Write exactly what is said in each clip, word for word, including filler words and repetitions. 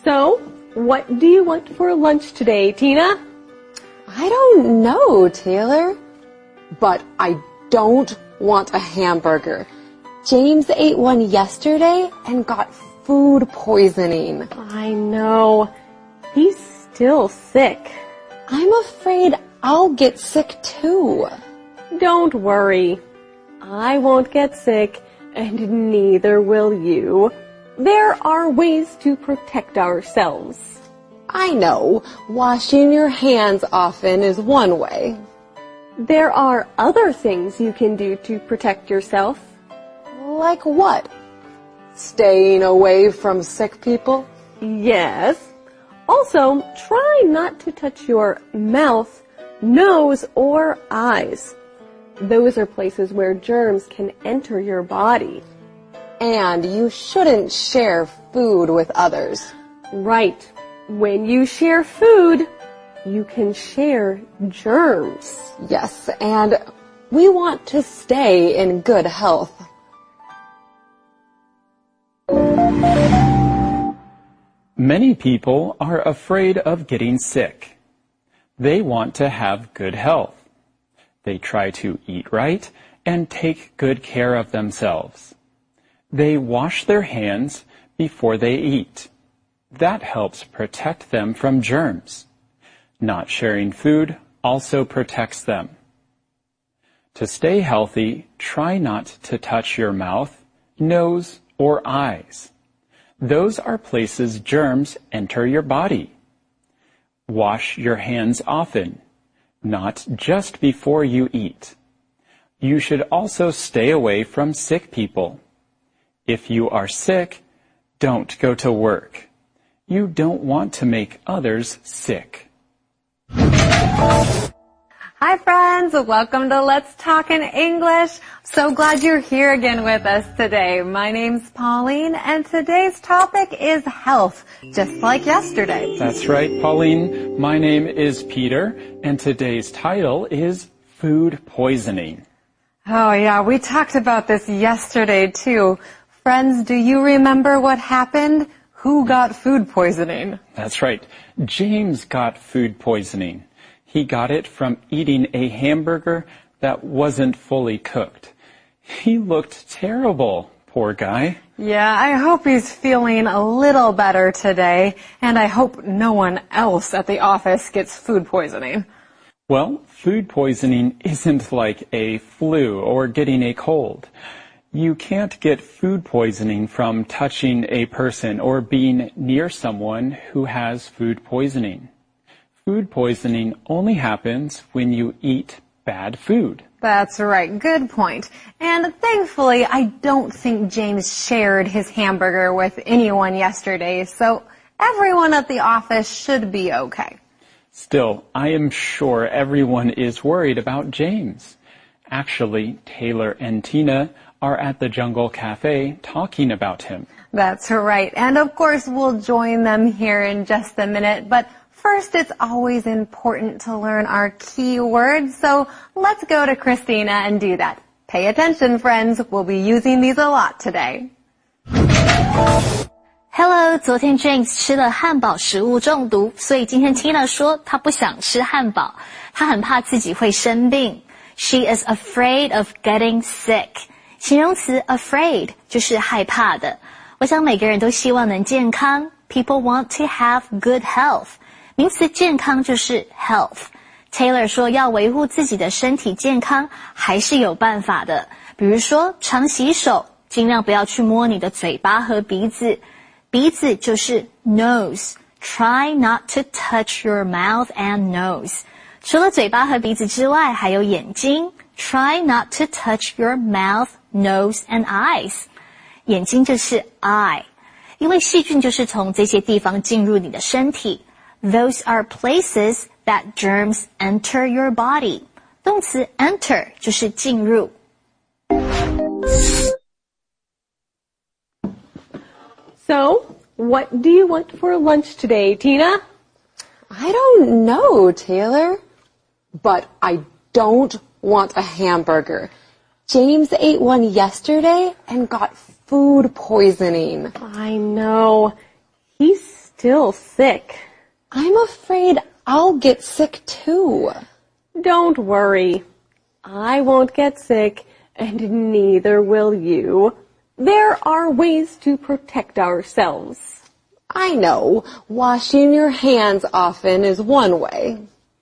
So, what do you want for lunch today, Tina? I don't know, Taylor. But I don't want a hamburger. James ate one yesterday and got food poisoning. I know. He's still sick. I'm afraid I'll get sick too. Don't worry. I won't get sick, and neither will you. There are ways to protect ourselves. I know. Washing your hands often is one way. There are other things you can do to protect yourself. Like what? Staying away from sick people? Yes. Also, try not to touch your mouth, nose, or eyes. Those are places where germs can enter your body. And you shouldn't share food with others. Right. When you share food, you can share germs. Yes, and we want to stay in good health. Many people are afraid of getting sick. They want to have good health. They try to eat right and take good care of themselves. They wash their hands before they eat. That helps protect them from germs. Not sharing food also protects them. To stay healthy, try not to touch your mouth, nose, or eyes. Those are places germs enter your body. Wash your hands often, not just before you eat. You should also stay away from sick people. If you are sick, don't go to work. You don't want to make others sick. Hi friends, welcome to Let's Talk in English. So glad you're here again with us today. My name's Pauline and today's topic is health, just like yesterday. That's right, Pauline. My name is Peter and today's title is food poisoning. Oh yeah, we talked about this yesterday too. Friends, do you remember what happened? Who got food poisoning? That's right. James got food poisoning. He got it from eating a hamburger that wasn't fully cooked. He looked terrible, poor guy. Yeah, I hope he's feeling a little better today, and I hope no one else at the office gets food poisoning. Well, food poisoning isn't like a flu or getting a cold. You can't get food poisoning from touching a person or being near someone who has food poisoning. Food poisoning only happens when you eat bad food. That's right. Good point. And thankfully, I don't think James shared his hamburger with anyone yesterday, so everyone at the office should be okay. Still, I am sure everyone is worried about James. Actually, Taylor and Tina are at the Jungle Cafe talking about him. That's right. And of course, we'll join them here in just a minute, but first, it's always important to learn our key words, so let's go to Christina and do that. Pay attention, friends. We'll be using these a lot today. Hello, 昨天 James 吃了汉堡食物中毒，所以今天 Tina 说她不想吃汉堡，她很怕自己会生病。She is afraid of getting sick. 形容词 afraid 就是害怕的。我想每个人都希望能健康。People want to have good health. 名词健康就是 health. Taylor 说要维护自己的身体健康还是有办法的，比如说常洗手，尽量不要去摸你的嘴巴和鼻子。鼻子就是 nose. Try not to touch your mouth and nose. 除了嘴巴和鼻子之外，还有眼睛。Try not to touch your mouth, nose and eyes. 眼睛就是 eye. 因为细菌就是从这些地方进入你的身体。Those are places that germs enter your body. 动词 enter 就是进入。 So, what do you want for lunch today, Tina? I don't know, Taylor. But I don't want a hamburger. James ate one yesterday and got food poisoning. I know. He's still sick. I'm afraid I'll get sick too. Don't worry. I won't get sick, and neither will you. There are ways to protect ourselves. I know. Washing your hands often is one way.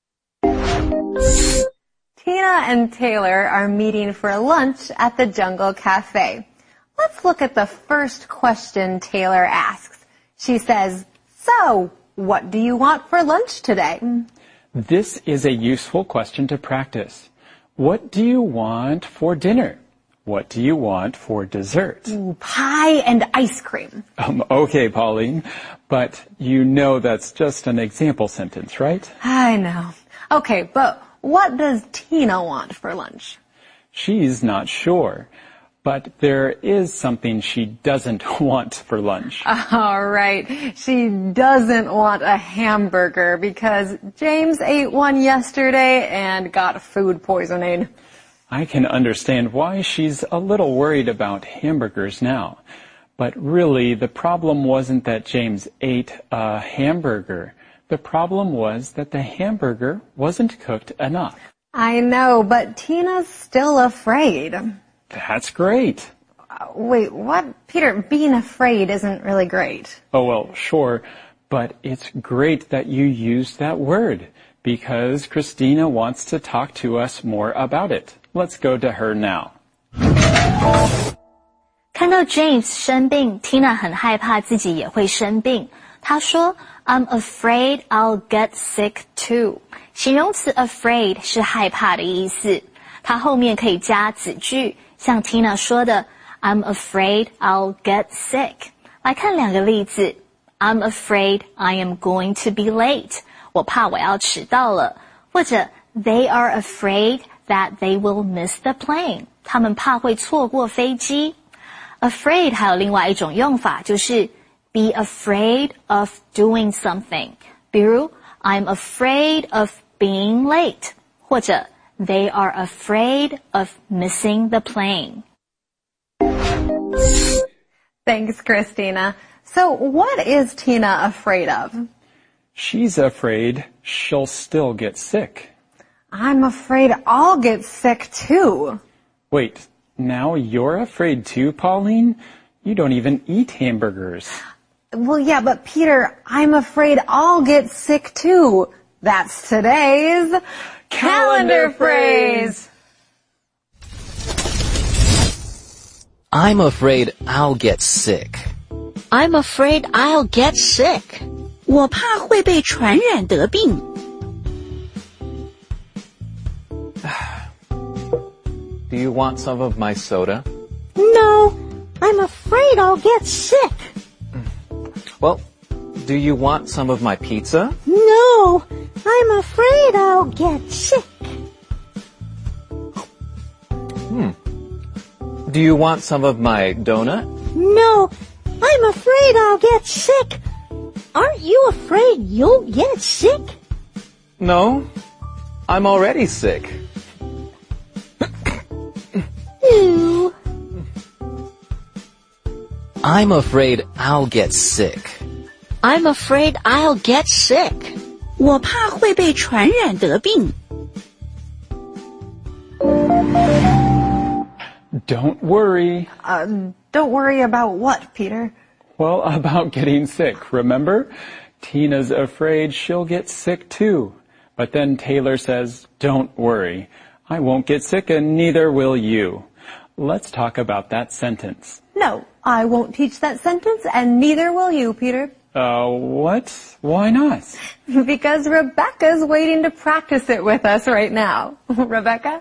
Tina and Taylor are meeting for lunch at the Jungle Cafe. Let's look at the first question Taylor asks. She says, "So, what do you want for lunch today?" This is a useful question to practice. What do you want for dinner? What do you want for dessert? Ooh, pie and ice cream. Um, okay, Pauline, but you know that's just an example sentence, right? I know. Okay, but what does Tina want for lunch? She's not sure, but there is something she doesn't want for lunch. All right. She doesn't want a hamburger because James ate one yesterday and got food poisoning. I can understand why she's a little worried about hamburgers now. But really, the problem wasn't that James ate a hamburger. The problem was that the hamburger wasn't cooked enough. I know, but Tina's still afraid. That's great. Uh, wait, what? Peter, being afraid isn't really great. Oh, well, sure, but it's great that you used that word because Christina wants to talk to us more about it. Let's go to her now. 看到 James 生病 ，Tina 很害怕自己也会生病。她说 "I'm afraid I'll get sick too." 形容词 afraid 是害怕的意思，它后面可以加子句，像 Tina 说的 "I'm afraid I'll get sick." 来看两个例子 "I'm afraid I am going to be late." 我怕我要迟到了，或者 "They are afraid that they will miss the plane." 他们怕会错过飞机。Afraid 还有另外一种用法，就是 be afraid of doing something。比如 I'm afraid of being late， 或者 They are afraid of missing the plane. Thanks, Christina. So what is Tina afraid of? She's afraid she'll still get sick. I'm afraid I'll get sick too. Wait, now you're afraid too, Pauline? You don't even eat hamburgers. Well, yeah, but Peter, I'm afraid I'll get sick too. That's today's calendar phrase. I'm afraid I'll get sick. I'm afraid I'll get sick. 我怕会被传染得病。 Do you want some of my soda? No, I'm afraid I'll get sick. Well, do you want some of my pizza? No, I'm afraid I'll get sick. Hmm. Do you want some of my donut? No, I'm afraid I'll get sick. Aren't you afraid you'll get sick? No, I'm already sick. Ew. I'm afraid I'll get sick. I'm afraid I'll get sick. 我怕会被传染得病。 Don't worry. Uh, don't worry about what, Peter? Well, about getting sick, remember? Tina's afraid she'll get sick too. But then Taylor says, don't worry. I won't get sick and neither will you. Let's talk about that sentence. No, I won't teach that sentence and neither will you, Peter. Uh, what? Why not? Because Rebecca's waiting to practice it with us right now. Rebecca?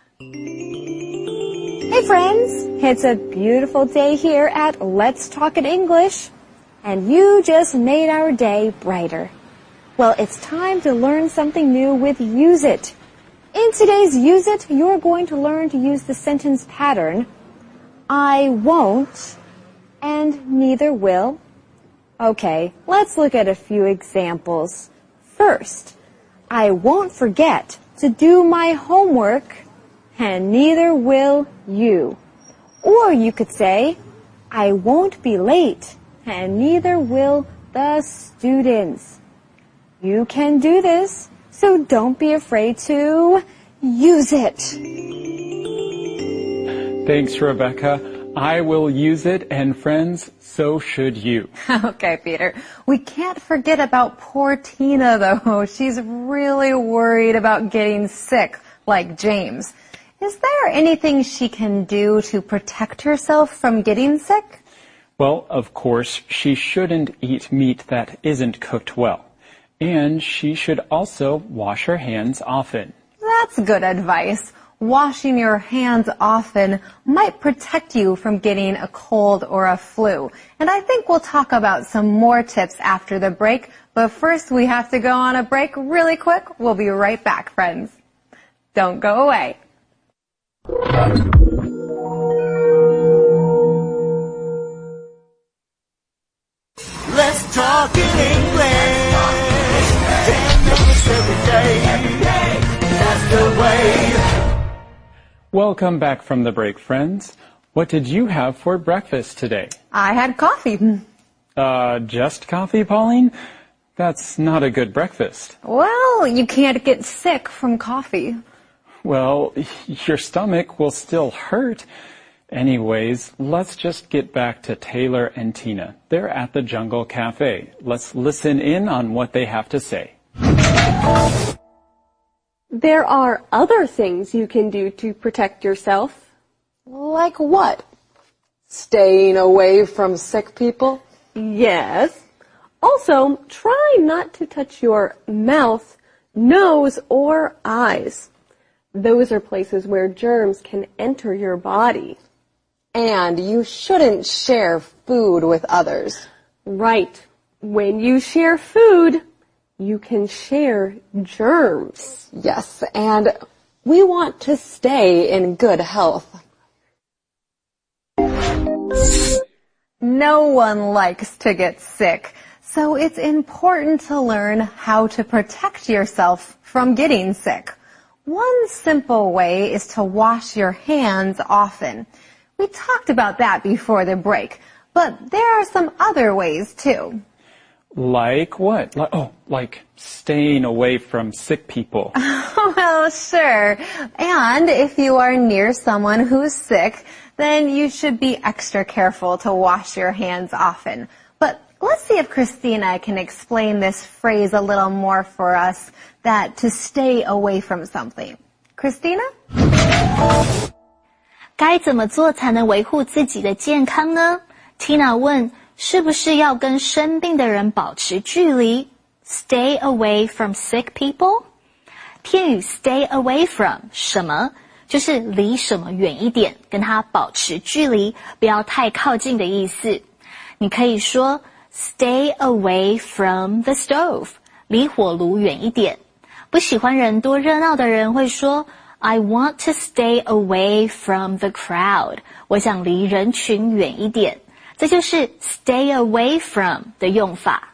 Hey friends, it's a beautiful day here at Let's Talk in English, and you just made our day brighter. Well, it's time to learn something new with Use It. In today's Use It, you're going to learn to use the sentence pattern, I won't, and neither will. Okay, let's look at a few examples. First, I won't forget to do my homework, and neither will you. Or you could say, I won't be late, and neither will the students. You can do this, so don't be afraid to use it. Thanks, Rebecca. I will use it, and friends, so should you. Okay, Peter. We can't forget about poor Tina, though. She's really worried about getting sick, like James. Is there anything she can do to protect herself from getting sick? Well, of course, she shouldn't eat meat that isn't cooked well. And she should also wash her hands often. That's good advice. Washing your hands often might protect you from getting a cold or a flu. And I think we'll talk about some more tips after the break. But first, we have to go on a break really quick. We'll be right back, friends. Don't go away. Let's talk in English. Ten minutes every day. That's the way. Welcome back from the break, friends. What did you have for breakfast today? I had coffee. Uh, just coffee, Pauline? That's not a good breakfast. Well, you can't get sick from coffee. Well, your stomach will still hurt. Anyways, let's just get back to Taylor and Tina. They're at the Jungle Cafe. Let's listen in on what they have to say. There are other things you can do to protect yourself. Like what? Staying away from sick people? Yes. Also, try not to touch your mouth, nose, or eyes. Those are places where germs can enter your body. And you shouldn't share food with others. Right. When you share food, you can share germs. Yes, and we want to stay in good health. No one likes to get sick, so it's important to learn how to protect yourself from getting sick. One simple way is to wash your hands often. We talked about that before the break, but there are some other ways too. Like what? Like, oh, like staying away from sick people. Well, sure. And if you are near someone who's sick, then you should be extra careful to wash your hands often. But let's see if Christina can explain this phrase a little more for us, that to stay away from something. Christina? 该怎么做才能维护自己的健康呢？ Tina 问，是不是要跟生病的人保持距离 ？Stay away from sick people？ 片语 stay away from 什么？就是离什么远一点，跟它保持距离，不要太靠近的意思。你可以说 stay away from the stove， 离火炉远一点。不喜欢人多热闹的人会说 I want to stay away from the crowd， 我想离人群远一点。这就是 stay away from 的用法。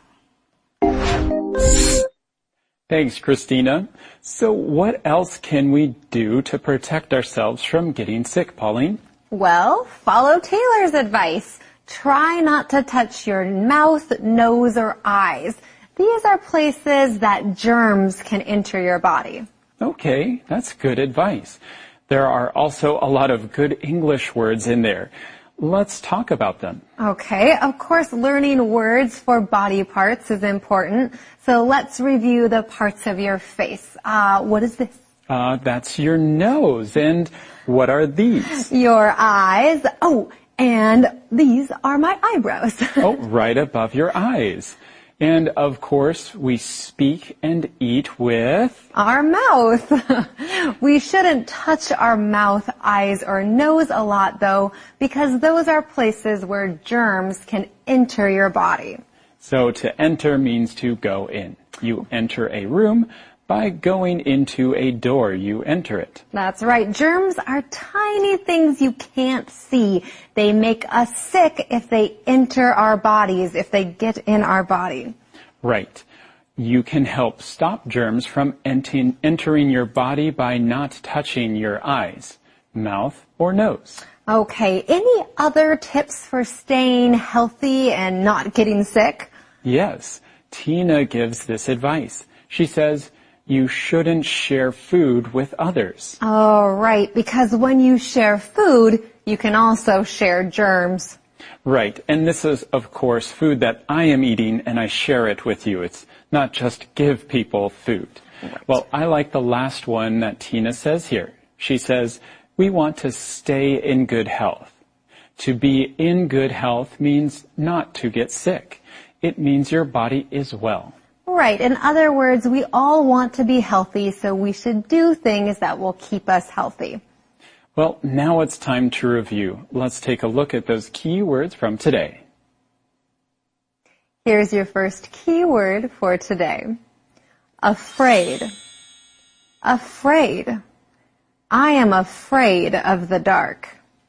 Thanks, Christina. So what else can we do to protect ourselves from getting sick, Pauline? Well, follow Taylor's advice. Try not to touch your mouth, nose, or eyes. These are places that germs can enter your body. Okay, that's good advice. There are also a lot of good English words in there. Let's talk about them. Okay, of course, learning words for body parts is important. So let's review the parts of your face. Uh, what is this? Uh, that's your nose. And what are these? Your eyes. Oh, and these are my eyebrows. Oh, right above your eyes. And of course, we speak and eat with our mouth. We shouldn't touch our mouth, eyes, or nose a lot, though, because those are places where germs can enter your body. So to enter means to go in. You enter a room by going into a door. You enter it. That's right. Germs are tiny things you can't see. They make us sick if they enter our bodies, if they get in our body. Right. You can help stop germs from ent- entering your body by not touching your eyes, mouth, or nose. Okay. Any other tips for staying healthy and not getting sick? Yes, Tina gives this advice. She says, you shouldn't share food with others. Oh, right, because when you share food, you can also share germs. Right, and this is, of course, food that I am eating and I share it with you. It's not just give people food. Right. Well, I like the last one that Tina says here. She says, we want to stay in good health. To be in good health means not to get sick. It means your body is well. Right. In other words, we all want to be healthy, so we should do things that will keep us healthy. Well, now it's time to review. Let's take a look at those key words from today. Here's your first key word for today. Afraid. Afraid. I am afraid of the dark.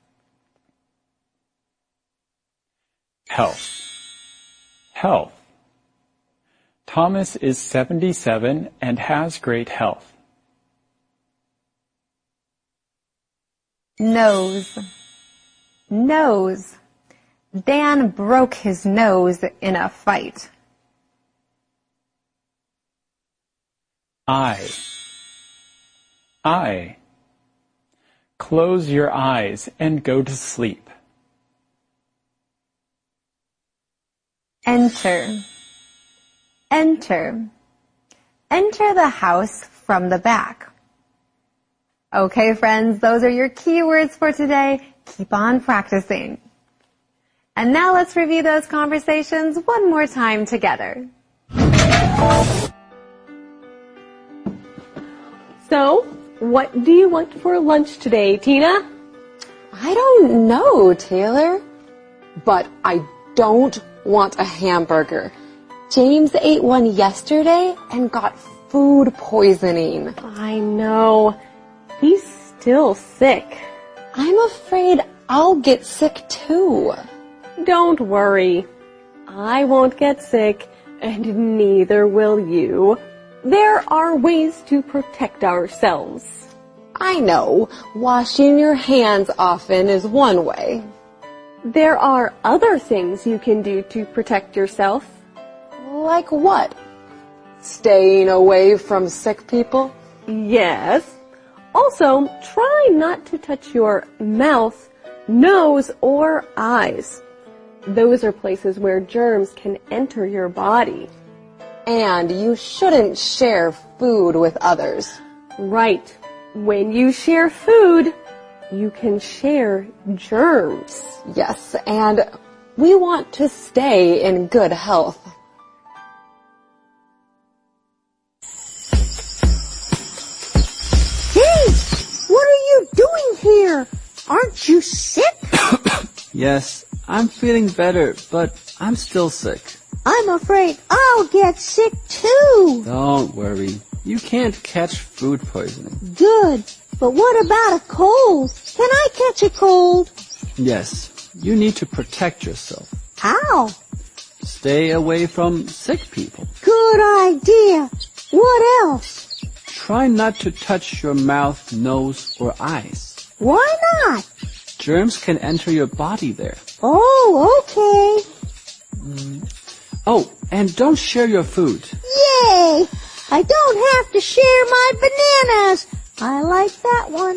Health. Health. Thomas is seventy-seven and has great health. Nose. Nose. Dan broke his nose in a fight. Eye. Eye. Close your eyes and go to sleep. Enter. Enter. Enter the house from the back. Okay, friends, those are your keywords for today. Keep on practicing. And now let's review those conversations one more time together. So, what do you want for lunch today, Tina? I don't know, Taylor. But I don't want a hamburger. James ate one yesterday and got food poisoning. I know. He's still sick. I'm afraid I'll get sick too. Don't worry. I won't get sick, and neither will you. There are ways to protect ourselves. I know. Washing your hands often is one way. There are other things you can do to protect yourself. Like what? Staying away from sick people? Yes. Also, try not to touch your mouth, nose, or eyes. Those are places where germs can enter your body. And you shouldn't share food with others. Right. When you share food, you can share germs. Yes, and we want to stay in good health. James, what are you doing here? Aren't you sick? Yes, I'm feeling better, but I'm still sick. I'm afraid I'll get sick too. Don't worry. You can't catch food poisoning. Good. But what about a cold? Can I catch a cold? Yes, you need to protect yourself. How? Stay away from sick people. Good idea. What else? Try not to touch your mouth, nose, or eyes. Why not? Germs can enter your body there. Oh, okay. Mm. Oh, and don't share your food. Yay! I don't have to share my bananas. I like that one.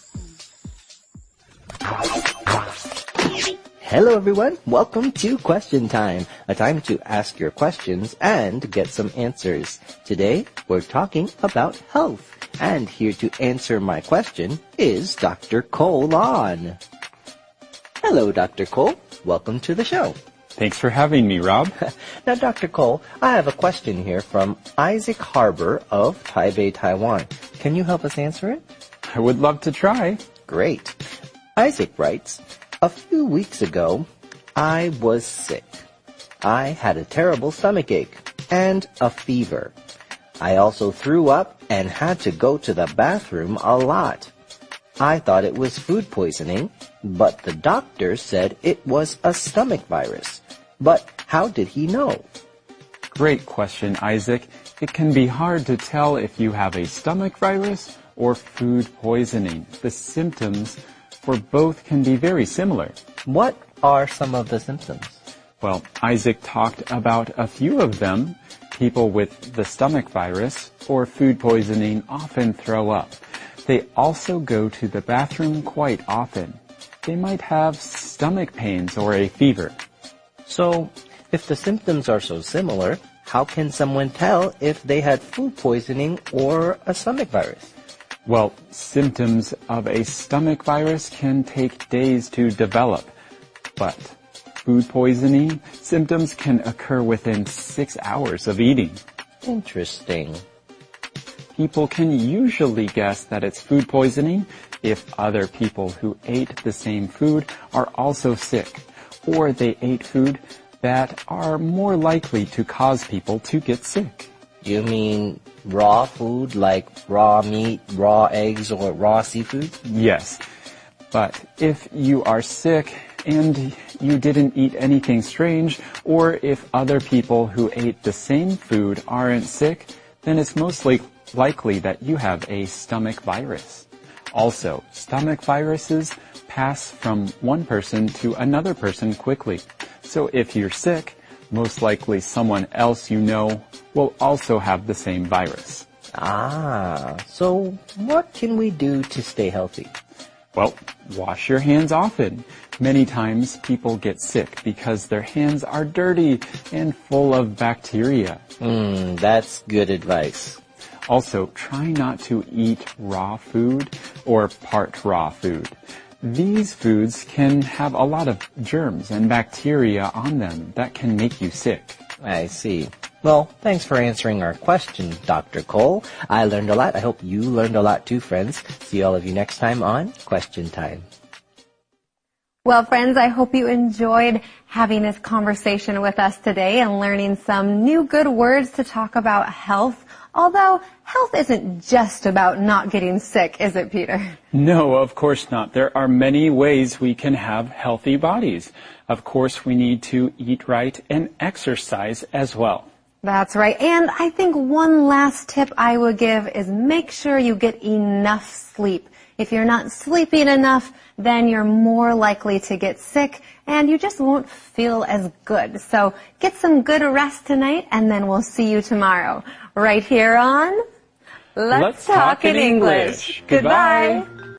Hello everyone, welcome to Question Time, a time to ask your questions and get some answers. Today, we're talking about health, and here to answer my question is Doctor Cole on. Hello, Doctor Cole. Welcome to the show. Thanks for having me, Rob. Now, Doctor Cole, I have a question here from Isaac Harbor of Taipei, Taiwan. Can you help us answer it? I would love to try. Great. Isaac writes, a few weeks ago, I was sick. I had a terrible stomach ache and a fever. I also threw up and had to go to the bathroom a lot. I thought it was food poisoning, but the doctor said it was a stomach virus. But how did he know? Great question, Isaac. It can be hard to tell if you have a stomach virus or food poisoning. The symptoms for both can be very similar. What are some of the symptoms? Well, Isaac talked about a few of them. People with the stomach virus or food poisoning often throw up. They also go to the bathroom quite often. They might have stomach pains or a fever. So, if the symptoms are so similar, how can someone tell if they had food poisoning or a stomach virus? Well, symptoms of a stomach virus can take days to develop, but food poisoning symptoms can occur within six hours of eating. Interesting. People can usually guess that it's food poisoning if other people who ate the same food are also sick, or they ate food that are more likely to cause people to get sick. You mean raw food like raw meat, raw eggs, or raw seafood? Yes, but if you are sick and you didn't eat anything strange, or if other people who ate the same food aren't sick, then it's mostly likely that you have a stomach virus. Also, stomach viruses pass from one person to another person quickly. So if you're sick, most likely someone else you know will also have the same virus. Ah, so what can we do to stay healthy? Well, wash your hands often. Many times people get sick because their hands are dirty and full of bacteria. Hmm, that's good advice. Also, try not to eat raw food or part raw food. These foods can have a lot of germs and bacteria on them that can make you sick. I see. Well, thanks for answering our question, Doctor Cole. I learned a lot. I hope you learned a lot too, friends. See all of you next time on Question Time. Well, friends, I hope you enjoyed having this conversation with us today and learning some new good words to talk about health. Although, health isn't just about not getting sick, is it, Peter? No, of course not. There are many ways we can have healthy bodies. Of course, we need to eat right and exercise as well. That's right. And I think one last tip I would give is make sure you get enough sleep. If you're not sleeping enough, then you're more likely to get sick and you just won't feel as good. So get some good rest tonight and then we'll see you tomorrow right here on Let's, Let's Talk, Talk in English. English. Goodbye. Goodbye.